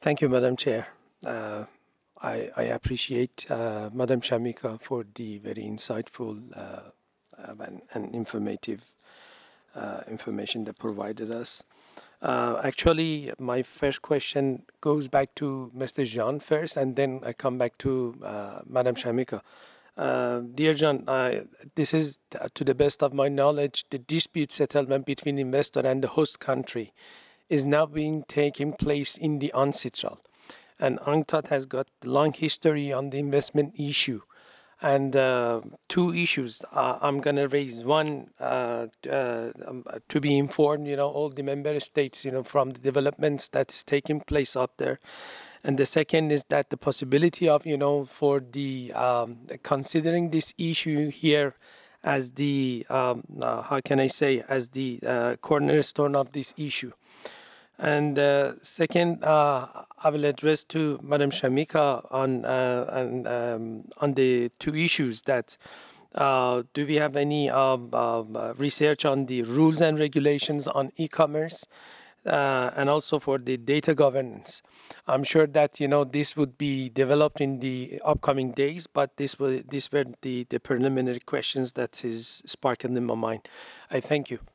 Thank you, Madam Chair. Uh, I appreciate Madam Shamika for the very insightful and informative information that provided us. Actually, my first question goes back to Mr. Jean first, and then I come back to Madam Shamika. Dear John, this is, to the best of my knowledge, the dispute settlement between investor and the host country is now being taking place in the UNCITRAL. And UNCTAD has got long history on the investment issue. And two issues I'm going to raise. One, to be informed, all the member states, from the developments that's taking place out there. And the second is that the possibility of, for the considering this issue here as the, how can I say, as the cornerstone of this issue. And second, I will address to Madam Shamika on the two issues that do we have any research on the rules and regulations on e-commerce and also for the data governance. I'm sure that this would be developed in the upcoming days, but these were the preliminary questions that is sparking in my mind. I thank you.